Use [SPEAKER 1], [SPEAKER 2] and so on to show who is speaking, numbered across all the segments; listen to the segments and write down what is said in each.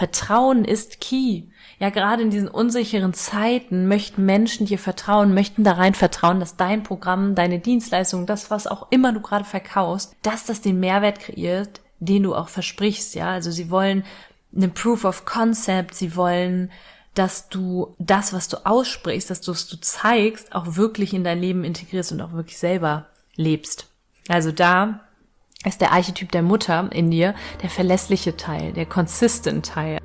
[SPEAKER 1] Vertrauen ist key. Ja, gerade in diesen unsicheren Zeiten möchten Menschen dir vertrauen, möchten da rein vertrauen, dass dein Programm, deine Dienstleistung, das, was auch immer du gerade verkaufst, dass das den Mehrwert kreiert, den du auch versprichst, ja. Also sie wollen einen Proof of Concept, sie wollen, dass du das, was du aussprichst, dass du es zeigst, auch wirklich in dein Leben integrierst und auch wirklich selber lebst. Also da ist der Archetyp der Mutter in dir der verlässliche Teil, der consistent Teil.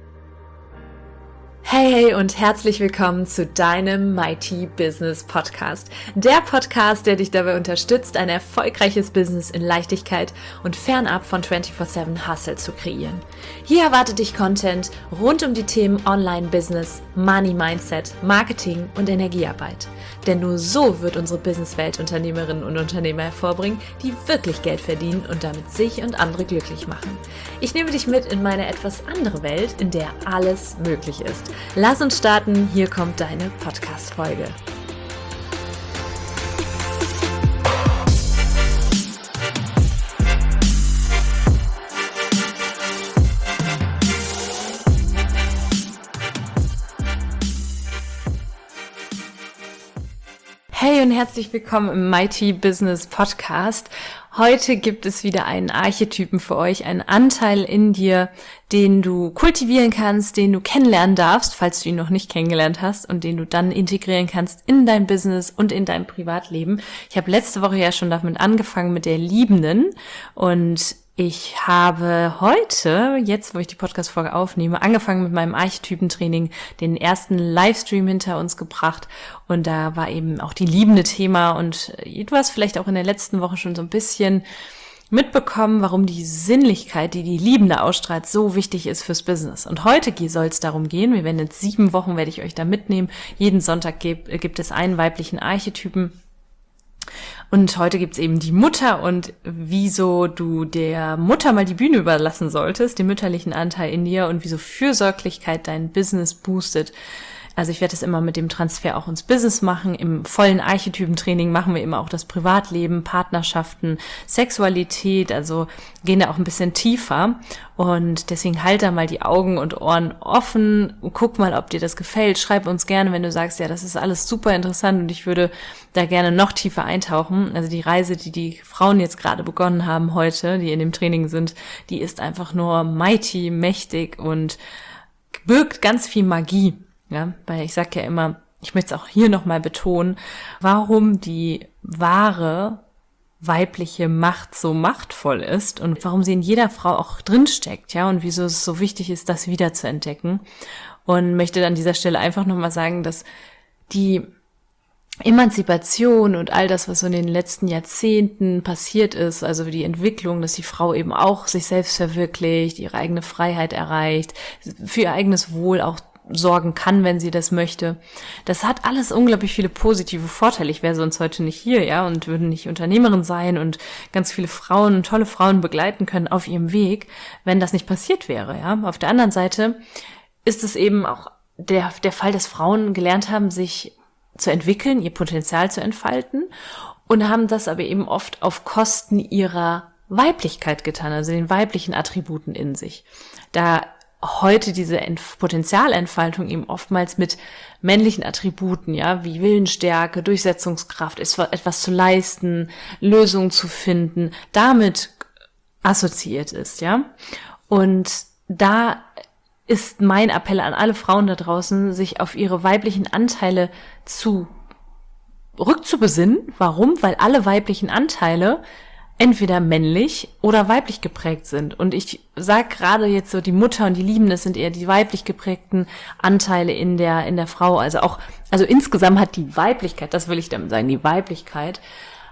[SPEAKER 1] Hey und herzlich willkommen zu deinem Mighty Business Podcast. Der Podcast, der dich dabei unterstützt, ein erfolgreiches Business in Leichtigkeit und fernab von 24/7 Hustle zu kreieren. Hier erwartet dich Content rund um die Themen Online-Business, Money-Mindset, Marketing und Energiearbeit. Denn nur so wird unsere Businesswelt Unternehmerinnen und Unternehmer hervorbringen, die wirklich Geld verdienen und damit sich und andere glücklich machen. Ich nehme dich mit in meine etwas andere Welt, in der alles möglich ist. Lass uns starten, hier kommt deine Podcast-Folge. Hey und herzlich willkommen im Mighty Business Podcast. Heute gibt es wieder einen Archetypen für euch, einen Anteil in dir, den du kultivieren kannst, den du kennenlernen darfst, falls du ihn noch nicht kennengelernt hast und den du dann integrieren kannst in dein Business und in dein Privatleben. Ich habe letzte Woche ja schon damit angefangen mit der Liebenden und ich habe heute, jetzt wo ich die Podcast-Folge aufnehme, angefangen mit meinem Archetypentraining, den ersten Livestream hinter uns gebracht und da war eben auch die Liebende Thema und du hast vielleicht auch in der letzten Woche schon so ein bisschen mitbekommen, warum die Sinnlichkeit, die die Liebende ausstrahlt, so wichtig ist fürs Business. Und heute soll es darum gehen, wir werden jetzt 7 Wochen, werde ich euch da mitnehmen, jeden Sonntag gibt es einen weiblichen Archetypen. Und heute gibt's eben die Mutter und wieso du der Mutter mal die Bühne überlassen solltest, den mütterlichen Anteil in dir und wieso Fürsorglichkeit dein Business boostet. Also ich werde das immer mit dem Transfer auch ins Business machen. Im vollen Archetypentraining machen wir immer auch das Privatleben, Partnerschaften, Sexualität, also gehen da auch ein bisschen tiefer. Und deswegen halt da mal die Augen und Ohren offen. Guck mal, ob dir das gefällt. Schreib uns gerne, wenn du sagst, ja, das ist alles super interessant und ich würde da gerne noch tiefer eintauchen. Also die Reise, die die Frauen jetzt gerade begonnen haben heute, die in dem Training sind, die ist einfach nur mighty, mächtig und birgt ganz viel Magie. Ja, weil ich sage ja immer, ich möchte es auch hier nochmal betonen, warum die wahre weibliche Macht so machtvoll ist und warum sie in jeder Frau auch drinsteckt, ja, und wieso es so wichtig ist, das wieder zu entdecken. Und möchte an dieser Stelle einfach nochmal sagen, dass die Emanzipation und all das, was so in den letzten Jahrzehnten passiert ist, also die Entwicklung, dass die Frau eben auch sich selbst verwirklicht, ihre eigene Freiheit erreicht, für ihr eigenes Wohl auch sorgen kann, wenn sie das möchte. Das hat alles unglaublich viele positive Vorteile. Ich wäre sonst heute nicht hier, ja, und würde nicht Unternehmerin sein und ganz viele Frauen, tolle Frauen begleiten können auf ihrem Weg, wenn das nicht passiert wäre, ja. Auf der anderen Seite ist es eben auch der Fall, dass Frauen gelernt haben, sich zu entwickeln, ihr Potenzial zu entfalten und haben das aber eben oft auf Kosten ihrer Weiblichkeit getan, also den weiblichen Attributen in sich. Da heute diese Potenzialentfaltung eben oftmals mit männlichen Attributen, ja, wie Willensstärke, Durchsetzungskraft, etwas zu leisten, Lösungen zu finden, damit assoziiert ist, ja. Und da ist mein Appell an alle Frauen da draußen, sich auf ihre weiblichen Anteile rückzubesinnen. Warum? Weil alle weiblichen Anteile entweder männlich oder weiblich geprägt sind. Und ich sage gerade jetzt so, die Mutter und die Liebende sind eher die weiblich geprägten Anteile in der Frau. Also insgesamt hat die Weiblichkeit, das will ich damit sagen, die Weiblichkeit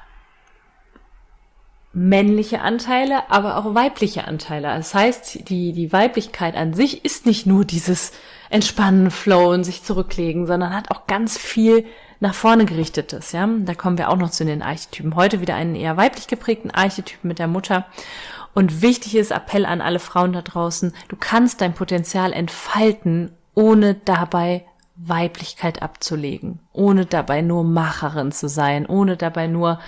[SPEAKER 1] männliche Anteile, aber auch weibliche Anteile. Das heißt, die Weiblichkeit an sich ist nicht nur dieses Entspannen, Flowen, sich zurücklegen, sondern hat auch ganz viel nach vorne gerichtetes, ja. Da kommen wir auch noch zu den Archetypen. Heute wieder einen eher weiblich geprägten Archetypen mit der Mutter. Und wichtig ist, Appell an alle Frauen da draußen, du kannst dein Potenzial entfalten, ohne dabei Weiblichkeit abzulegen, ohne dabei nur Macherin zu sein, ohne dabei nur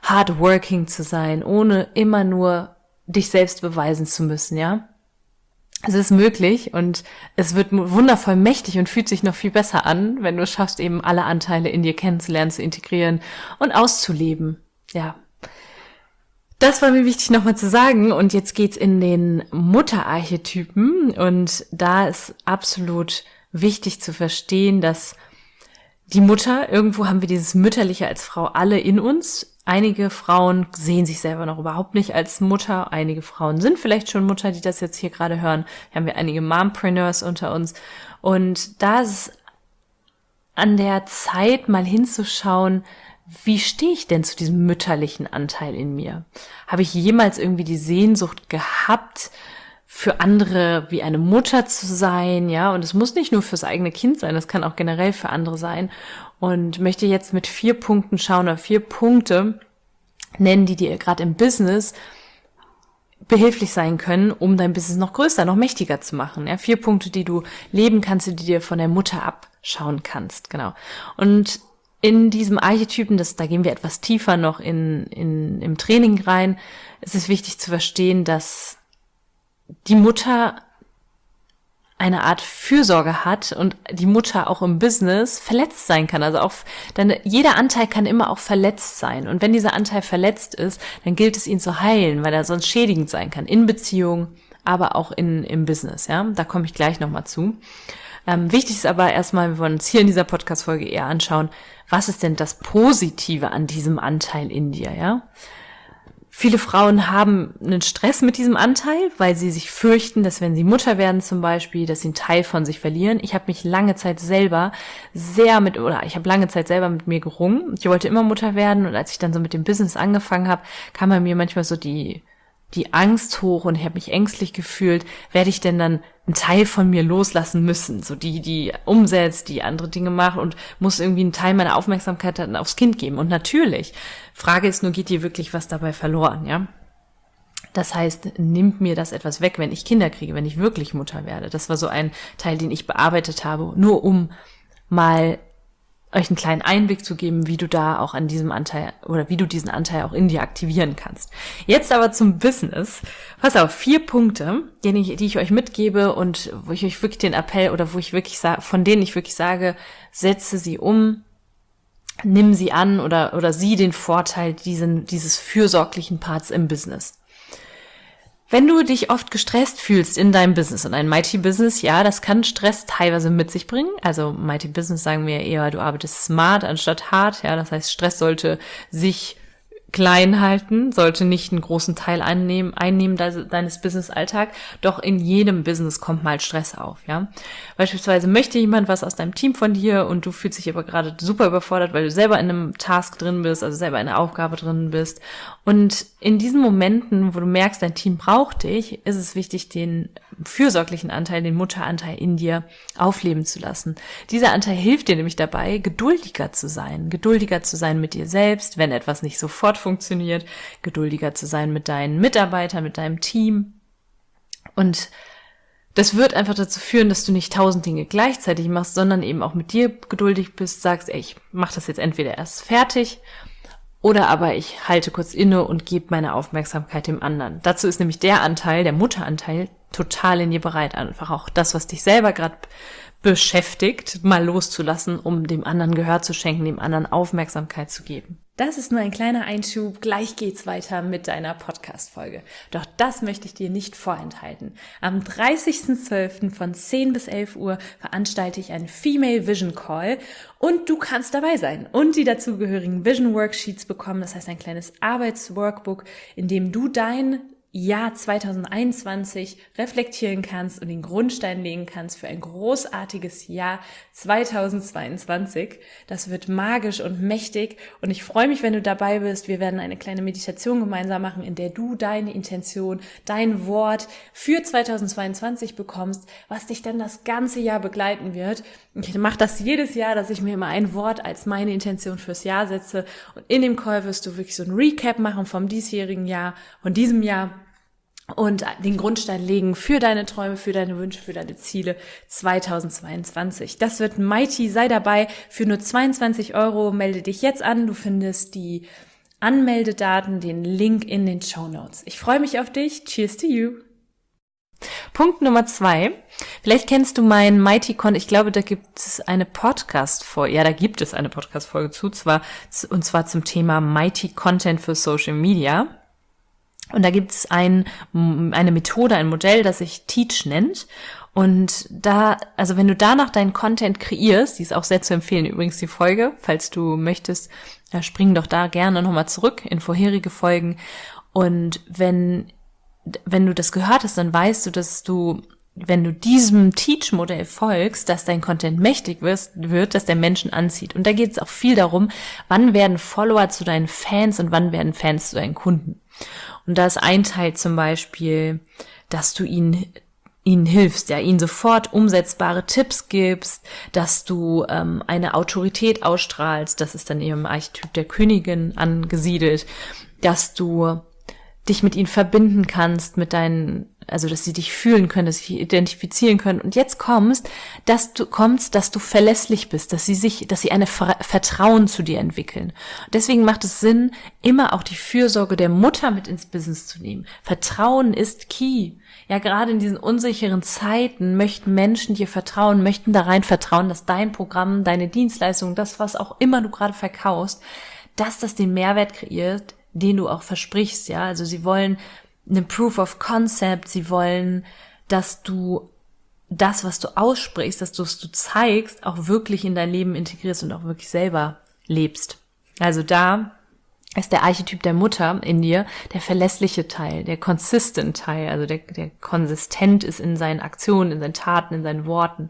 [SPEAKER 1] hardworking zu sein, ohne immer nur dich selbst beweisen zu müssen, ja. Es ist möglich und es wird wundervoll mächtig und fühlt sich noch viel besser an, wenn du es schaffst, eben alle Anteile in dir kennenzulernen, zu integrieren und auszuleben. Ja. Das war mir wichtig nochmal zu sagen und jetzt geht's in den Mutterarchetypen und da ist absolut wichtig zu verstehen, dass die Mutter, irgendwo haben wir dieses Mütterliche als Frau alle in uns. Einige Frauen sehen sich selber noch überhaupt nicht als Mutter. Einige Frauen sind vielleicht schon Mutter, die das jetzt hier gerade hören. Hier haben wir einige Mompreneurs unter uns. Und da ist es an der Zeit, mal hinzuschauen, wie stehe ich denn zu diesem mütterlichen Anteil in mir? Habe ich jemals irgendwie die Sehnsucht gehabt, für andere wie eine Mutter zu sein, ja, und es muss nicht nur fürs eigene Kind sein, das kann auch generell für andere sein und möchte jetzt mit 4 Punkten schauen oder 4 Punkte nennen, die dir gerade im Business behilflich sein können, um dein Business noch größer, noch mächtiger zu machen, ja, 4 Punkte, die du leben kannst, die dir von der Mutter abschauen kannst, genau. Und in diesem Archetypen, da gehen wir etwas tiefer noch im Training rein, es ist wichtig zu verstehen, dass die Mutter eine Art Fürsorge hat und die Mutter auch im Business verletzt sein kann. Also auch, denn jeder Anteil kann immer auch verletzt sein. Und wenn dieser Anteil verletzt ist, dann gilt es ihn zu heilen, weil er sonst schädigend sein kann. In Beziehung, aber auch im Business, ja. Da komme ich gleich nochmal zu. Wichtig ist aber erstmal, wir wollen uns hier in dieser Podcast-Folge eher anschauen, was ist denn das Positive an diesem Anteil in dir, ja? Viele Frauen haben einen Stress mit diesem Anteil, weil sie sich fürchten, dass wenn sie Mutter werden zum Beispiel, dass sie einen Teil von sich verlieren. Ich habe lange Zeit selber mit mir gerungen. Ich wollte immer Mutter werden und als ich dann so mit dem Business angefangen habe, kam bei mir manchmal so die Angst hoch und ich habe mich ängstlich gefühlt, werde ich denn dann einen Teil von mir loslassen müssen, so die umsetzt, die andere Dinge macht und muss irgendwie einen Teil meiner Aufmerksamkeit dann aufs Kind geben. Und natürlich, Frage ist nur, geht dir wirklich was dabei verloren, ja? Das heißt, nimmt mir das etwas weg, wenn ich Kinder kriege, wenn ich wirklich Mutter werde. Das war so ein Teil, den ich bearbeitet habe, nur um mal euch einen kleinen Einblick zu geben, wie du da auch an diesem Anteil oder wie du diesen Anteil auch in dir aktivieren kannst. Jetzt aber zum Business. Pass auf, 4 Punkte, die ich euch mitgebe und wo ich euch wirklich den Appell oder von denen ich wirklich sage, setze sie um, nimm sie an oder sieh den Vorteil dieses fürsorglichen Parts im Business. Wenn du dich oft gestresst fühlst in deinem Business und ein Mighty Business, ja, das kann Stress teilweise mit sich bringen. Also Mighty Business sagen wir eher, du arbeitest smart anstatt hart, ja, das heißt, Stress sollte sich klein halten, sollte nicht einen großen Teil einnehmen deines Business-Alltag, doch in jedem Business kommt mal Stress auf, ja. Beispielsweise möchte jemand was aus deinem Team von dir und du fühlst dich aber gerade super überfordert, weil du selber in einem Task drin bist, also selber in einer Aufgabe drin bist. Und in diesen Momenten, wo du merkst, dein Team braucht dich, ist es wichtig, den fürsorglichen Anteil, den Mutteranteil in dir aufleben zu lassen. Dieser Anteil hilft dir nämlich dabei, geduldiger zu sein mit dir selbst, wenn etwas nicht sofort funktioniert, geduldiger zu sein mit deinen Mitarbeitern, mit deinem Team. Und das wird einfach dazu führen, dass du nicht 1000 Dinge gleichzeitig machst, sondern eben auch mit dir geduldig bist, sagst, ey, ich mache das jetzt entweder erst fertig oder aber ich halte kurz inne und gebe meine Aufmerksamkeit dem anderen. Dazu ist nämlich der Anteil, der Mutteranteil, total in dir bereit, einfach auch das, was dich selber gerade beschäftigt, mal loszulassen, um dem anderen Gehör zu schenken, dem anderen Aufmerksamkeit zu geben. Das ist nur ein kleiner Einschub, gleich geht's weiter mit deiner Podcast-Folge. Doch das möchte ich dir nicht vorenthalten. Am 30.12. von 10 bis 11 Uhr veranstalte ich einen Female Vision Call und du kannst dabei sein und die dazugehörigen Vision Worksheets bekommen. Das heißt ein kleines Arbeitsworkbook, in dem du dein Jahr 2021 reflektieren kannst und den Grundstein legen kannst für ein großartiges Jahr 2022. Das wird magisch und mächtig und ich freue mich, wenn du dabei bist. Wir werden eine kleine Meditation gemeinsam machen, in der du deine Intention, dein Wort für 2022 bekommst, was dich dann das ganze Jahr begleiten wird. Ich mache das jedes Jahr, dass ich mir immer ein Wort als meine Intention fürs Jahr setze und in dem Call wirst du wirklich so ein Recap machen vom diesjährigen Jahr, von diesem Jahr und den Grundstein legen für deine Träume, für deine Wünsche, für deine Ziele 2022. Das wird mighty, sei dabei. Für nur 22 €, melde dich jetzt an. Du findest die Anmeldedaten, den Link in den Shownotes. Ich freue mich auf dich. Cheers to you. Punkt Nummer 2. Vielleicht kennst du meinen Mighty Content. Ich glaube, da gibt es eine Podcast-Folge. Ja, da gibt es eine Podcast-Folge und zwar zum Thema Mighty Content für Social Media. Und da gibt es eine Methode, ein Modell, das sich Teach nennt. Und also wenn du danach deinen Content kreierst, die ist auch sehr zu empfehlen, übrigens die Folge, falls du möchtest, spring doch da gerne nochmal zurück in vorherige Folgen. Und wenn du das gehört hast, dann weißt du, dass du, wenn du diesem Teach-Modell folgst, dass dein Content mächtig wird, dass der Menschen anzieht. Und da geht es auch viel darum, wann werden Follower zu deinen Fans und wann werden Fans zu deinen Kunden. Und da ist ein Teil zum Beispiel, dass du ihnen hilfst, ja, ihnen sofort umsetzbare Tipps gibst, dass du eine Autorität ausstrahlst, das ist dann eben im Archetyp der Königin angesiedelt, dass du dich mit ihnen verbinden kannst, also dass sie dich fühlen können, dass sie dich identifizieren können. Und jetzt dass du verlässlich bist, dass sie eine Vertrauen zu dir entwickeln. Und deswegen macht es Sinn, immer auch die Fürsorge der Mutter mit ins Business zu nehmen. Vertrauen ist key. Ja, gerade in diesen unsicheren Zeiten möchten Menschen dir vertrauen, möchten da rein vertrauen, dass dein Programm, deine Dienstleistung, das, was auch immer du gerade verkaufst, dass das den Mehrwert kreiert, den du auch versprichst, ja. Also sie wollen eine Proof of Concept, sie wollen, dass du das, was du aussprichst, dass du zeigst, auch wirklich in dein Leben integrierst und auch wirklich selber lebst. Also da ist der Archetyp der Mutter in dir der verlässliche Teil, der consistent Teil, also der konsistent ist in seinen Aktionen, in seinen Taten, in seinen Worten.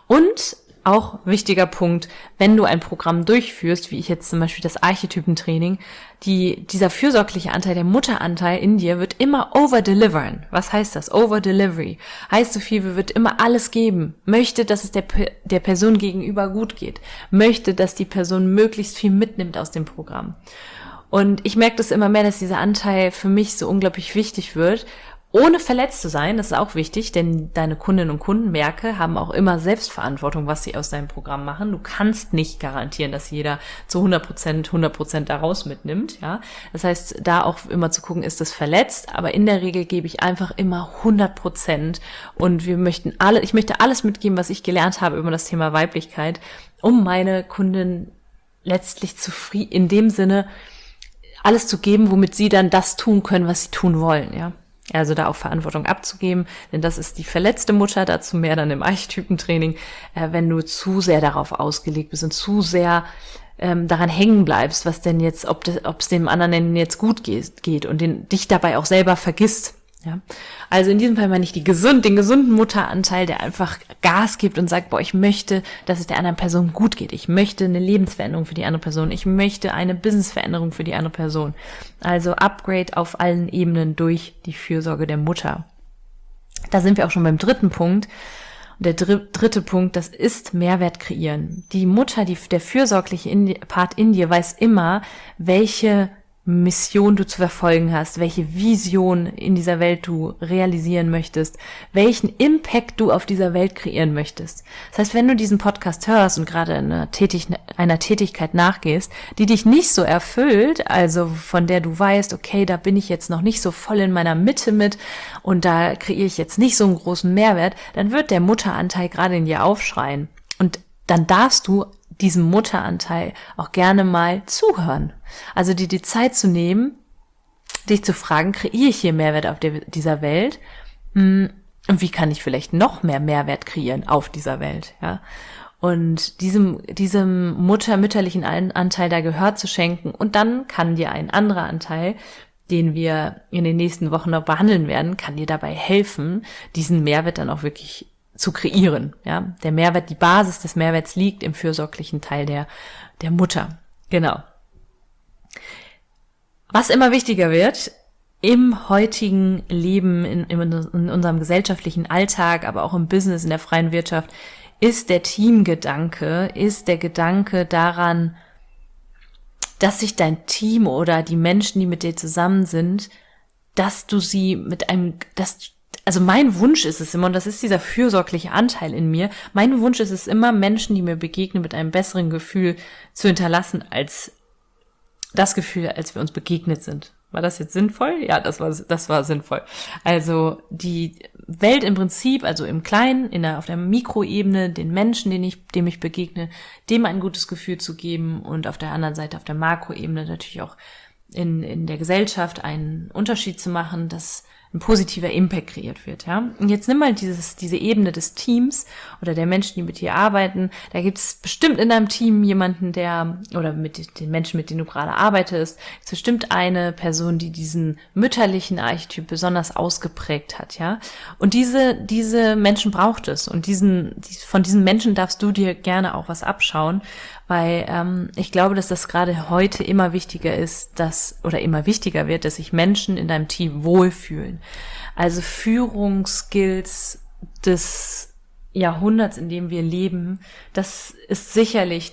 [SPEAKER 1] Und auch wichtiger Punkt, wenn du ein Programm durchführst, wie ich jetzt zum Beispiel das Archetypentraining, dieser fürsorgliche Anteil, der Mutteranteil in dir wird immer overdelivern. Was heißt das? Overdelivery. Heißt so viel, wird immer alles geben. Möchte, dass es der Person gegenüber gut geht. Möchte, dass die Person möglichst viel mitnimmt aus dem Programm. Und ich merke das immer mehr, dass dieser Anteil für mich so unglaublich wichtig wird, ohne verletzt zu sein. Das ist auch wichtig, denn deine Kundinnen und Kunden, haben auch immer Selbstverantwortung, was sie aus deinem Programm machen. Du kannst nicht garantieren, dass jeder zu 100% daraus mitnimmt, ja. Das heißt, da auch immer zu gucken, ist das verletzt, aber in der Regel gebe ich einfach immer 100% und ich möchte alles mitgeben, was ich gelernt habe über das Thema Weiblichkeit, um meine Kunden letztlich in dem Sinne alles zu geben, womit sie dann das tun können, was sie tun wollen, ja. Also da auch Verantwortung abzugeben, denn das ist die verletzte Mutter, dazu mehr dann im Archetypentraining, wenn du zu sehr darauf ausgelegt bist und zu sehr daran hängen bleibst, was denn jetzt, ob es dem anderen jetzt gut geht und dich dabei auch selber vergisst. Ja, also in diesem Fall meine ich den gesunden Mutteranteil, der einfach Gas gibt und sagt, ich möchte, dass es der anderen Person gut geht. Ich möchte eine Lebensveränderung für die andere Person. Ich möchte eine Businessveränderung für die andere Person. Also Upgrade auf allen Ebenen durch die Fürsorge der Mutter. Da sind wir auch schon beim dritten Punkt. Und der dritte Punkt, das ist Mehrwert kreieren. Die Mutter, der fürsorgliche Part in dir weiß immer, welche Mission du zu verfolgen hast, welche Vision in dieser Welt du realisieren möchtest, welchen Impact du auf dieser Welt kreieren möchtest. Das heißt, wenn du diesen Podcast hörst und gerade einer Tätigkeit nachgehst, die dich nicht so erfüllt, also von der du weißt, okay, da bin ich jetzt noch nicht so voll in meiner Mitte mit und da kreiere ich jetzt nicht so einen großen Mehrwert, dann wird der Mutteranteil gerade in dir aufschreien. Und dann darfst du diesem Mutteranteil auch gerne mal zuhören. Also dir die Zeit zu nehmen, dich zu fragen, kreiere ich hier Mehrwert auf dieser Welt? Und wie kann ich vielleicht noch mehr Mehrwert kreieren auf dieser Welt? Ja? Und diesem mütterlichen Anteil da Gehör zu schenken. Und dann kann dir ein anderer Anteil, den wir in den nächsten Wochen noch behandeln werden, kann dir dabei helfen, diesen Mehrwert dann auch wirklich zu kreieren, ja. Der Mehrwert, die Basis des Mehrwerts liegt im fürsorglichen Teil der Mutter. Genau. Was immer wichtiger wird im heutigen Leben, in unserem gesellschaftlichen Alltag, aber auch im Business, in der freien Wirtschaft, ist der Teamgedanke, ist der Gedanke daran, dass sich dein Team oder die Menschen, die mit dir zusammen sind, dass du sie also mein Wunsch ist es immer, und das ist dieser fürsorgliche Anteil in mir, mein Wunsch ist es immer, Menschen, die mir begegnen, mit einem besseren Gefühl zu hinterlassen, als das Gefühl, als wir uns begegnet sind. War das jetzt sinnvoll? Ja, das war sinnvoll. Also die Welt im Prinzip, also im Kleinen, auf der Mikroebene, den Menschen, dem ich begegne, dem ein gutes Gefühl zu geben und auf der anderen Seite, auf der Makroebene natürlich auch in der Gesellschaft einen Unterschied zu machen, dass ein positiver Impact kreiert wird, ja. Und jetzt nimm mal diese Ebene des Teams oder der Menschen, die mit dir arbeiten. Da gibt es bestimmt in deinem Team jemanden, oder mit den Menschen, mit denen du gerade arbeitest, ist bestimmt eine Person, die diesen mütterlichen Archetyp besonders ausgeprägt hat, ja. Und diese Menschen braucht es. Und von diesen Menschen darfst du dir gerne auch was abschauen, weil ich glaube, dass das gerade heute immer wichtiger ist, immer wichtiger wird, dass sich Menschen in deinem Team wohlfühlen. Also Führungsskills des Jahrhunderts, in dem wir leben, das ist sicherlich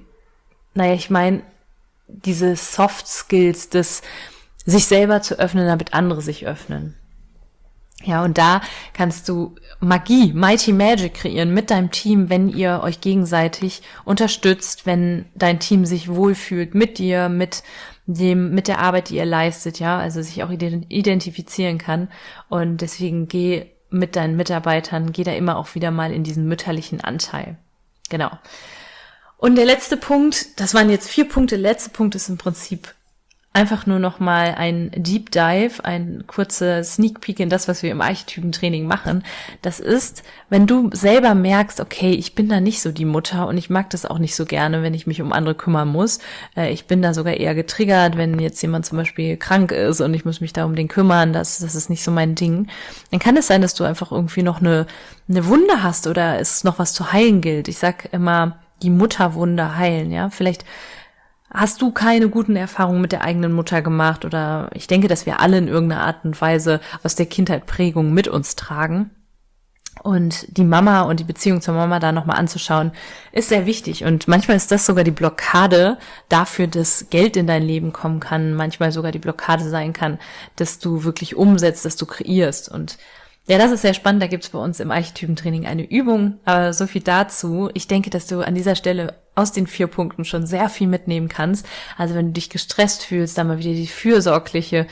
[SPEAKER 1] diese Soft Skills des sich selber zu öffnen, damit andere sich öffnen. Ja, und da kannst du Mighty Magic kreieren mit deinem Team, wenn ihr euch gegenseitig unterstützt, wenn dein Team sich wohlfühlt mit dir, mit der Arbeit, die ihr leistet, ja, also sich auch identifizieren kann. Und deswegen geh mit deinen Mitarbeitern, geh da immer auch wieder mal in diesen mütterlichen Anteil. Genau. Und der letzte Punkt, das waren jetzt 4 Punkte, der letzte Punkt ist im Prinzip einfach nur noch mal ein Deep Dive, ein kurzer Sneak Peek in das, was wir im Archetypentraining machen. Das ist, wenn du selber merkst, okay, ich bin da nicht so die Mutter und ich mag das auch nicht so gerne, wenn ich mich um andere kümmern muss. Ich bin da sogar eher getriggert, wenn jetzt jemand zum Beispiel krank ist und ich muss mich da um den kümmern, das ist nicht so mein Ding. Dann kann es sein, dass du einfach irgendwie noch eine Wunde hast oder es noch was zu heilen gilt. Ich sag immer, die Mutterwunde heilen, ja. Vielleicht hast du keine guten Erfahrungen mit der eigenen Mutter gemacht oder ich denke, dass wir alle in irgendeiner Art und Weise aus der Kindheit Prägung mit uns tragen. Und die Mama und die Beziehung zur Mama da nochmal anzuschauen, ist sehr wichtig. Und manchmal ist das sogar die Blockade dafür, dass Geld in dein Leben kommen kann. Manchmal sogar die Blockade sein kann, dass du wirklich umsetzt, dass du kreierst. Und ja, das ist sehr spannend. Da gibt's bei uns im Archetypentraining eine Übung. Aber so viel dazu. Ich denke, dass du an dieser Stelle aus den 4 Punkten schon sehr viel mitnehmen kannst. Also wenn du dich gestresst fühlst, dann mal wieder die fürsorgliche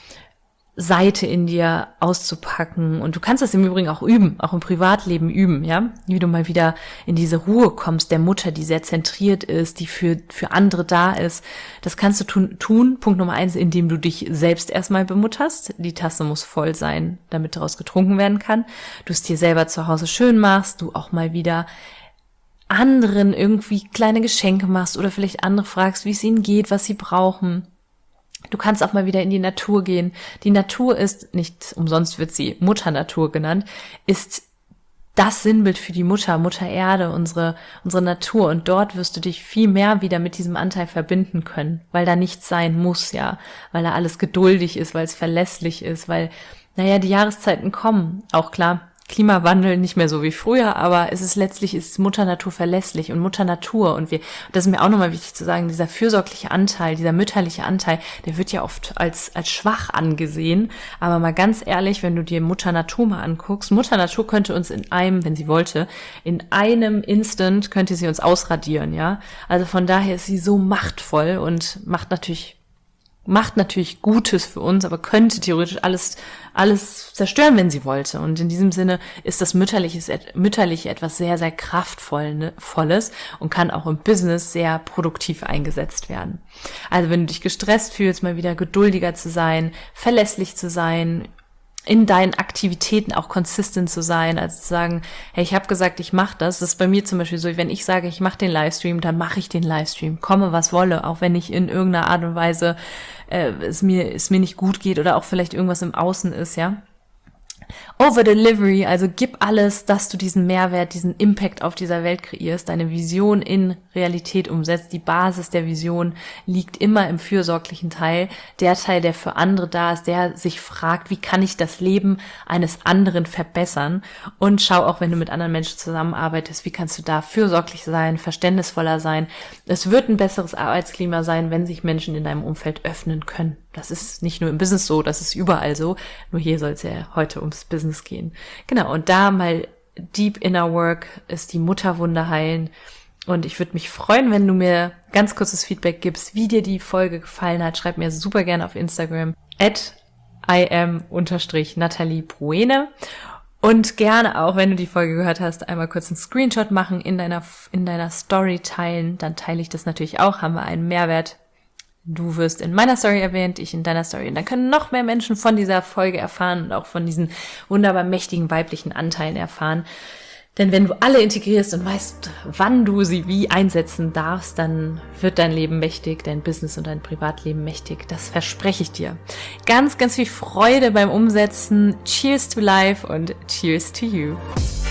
[SPEAKER 1] Seite in dir auszupacken. Und du kannst das im Übrigen auch üben, auch im Privatleben üben, ja, wie du mal wieder in diese Ruhe kommst, der Mutter, die sehr zentriert ist, die für andere da ist. Das kannst du tun, Punkt Nummer 1, indem du dich selbst erstmal bemutterst. Die Tasse muss voll sein, damit daraus getrunken werden kann. Du es dir selber zu Hause schön machst, du auch mal wieder anderen irgendwie kleine Geschenke machst oder vielleicht andere fragst, wie es ihnen geht, was sie brauchen. Du kannst auch mal wieder in die Natur gehen. Die Natur ist, nicht umsonst wird sie Mutter Natur genannt, ist das Sinnbild für die Mutter Erde, unsere Natur. Und dort wirst du dich viel mehr wieder mit diesem Anteil verbinden können, weil da nichts sein muss, ja, weil da alles geduldig ist, weil es verlässlich ist, weil, die Jahreszeiten kommen. Auch klar, Klimawandel nicht mehr so wie früher, aber ist Mutter Natur verlässlich und Mutter Natur und das ist mir auch nochmal wichtig zu sagen, dieser fürsorgliche Anteil, dieser mütterliche Anteil, der wird ja oft als schwach angesehen, aber mal ganz ehrlich, wenn du dir Mutter Natur mal anguckst, Mutter Natur könnte uns wenn sie wollte, in einem Instant könnte sie uns ausradieren, ja, also von daher ist sie so machtvoll und macht natürlich Gutes für uns, aber könnte theoretisch alles zerstören, wenn sie wollte. Und in diesem Sinne ist das Mütterliche etwas sehr, sehr Kraftvolles und kann auch im Business sehr produktiv eingesetzt werden. Also wenn du dich gestresst fühlst, mal wieder geduldiger zu sein, verlässlich zu sein, in deinen Aktivitäten auch consistent zu sein, also zu sagen, hey, ich habe gesagt, ich mache das. Das ist bei mir zum Beispiel so, wenn ich sage, ich mache den Livestream, dann mache ich den Livestream, komme was wolle, auch wenn ich in irgendeiner Art und Weise es mir nicht gut geht oder auch vielleicht irgendwas im Außen ist, ja. Over-Delivery, also gib alles, dass du diesen Mehrwert, diesen Impact auf dieser Welt kreierst, deine Vision in Realität umsetzt. Die Basis der Vision liegt immer im fürsorglichen Teil, der Teil, der für andere da ist, der sich fragt, wie kann ich das Leben eines anderen verbessern? Und schau auch, wenn du mit anderen Menschen zusammenarbeitest, wie kannst du da fürsorglich sein, verständnisvoller sein. Es wird ein besseres Arbeitsklima sein, wenn sich Menschen in deinem Umfeld öffnen können. Das ist nicht nur im Business so, das ist überall so. Nur hier soll es ja heute ums Business gehen. Genau, und da mal Deep Inner Work ist die Mutterwunde heilen. Und ich würde mich freuen, wenn du mir ganz kurzes Feedback gibst, wie dir die Folge gefallen hat. Schreib mir super gerne auf Instagram. @im_Nathalie Bruene. Und gerne auch, wenn du die Folge gehört hast, einmal kurz einen Screenshot machen, in deiner Story teilen. Dann teile ich das natürlich auch, haben wir einen Mehrwert. Du wirst in meiner Story erwähnt, ich in deiner Story. Und dann können noch mehr Menschen von dieser Folge erfahren und auch von diesen wunderbar mächtigen weiblichen Anteilen erfahren. Denn wenn du alle integrierst und weißt, wann du sie wie einsetzen darfst, dann wird dein Leben mächtig, dein Business und dein Privatleben mächtig. Das verspreche ich dir. Ganz, ganz viel Freude beim Umsetzen. Cheers to life und cheers to you.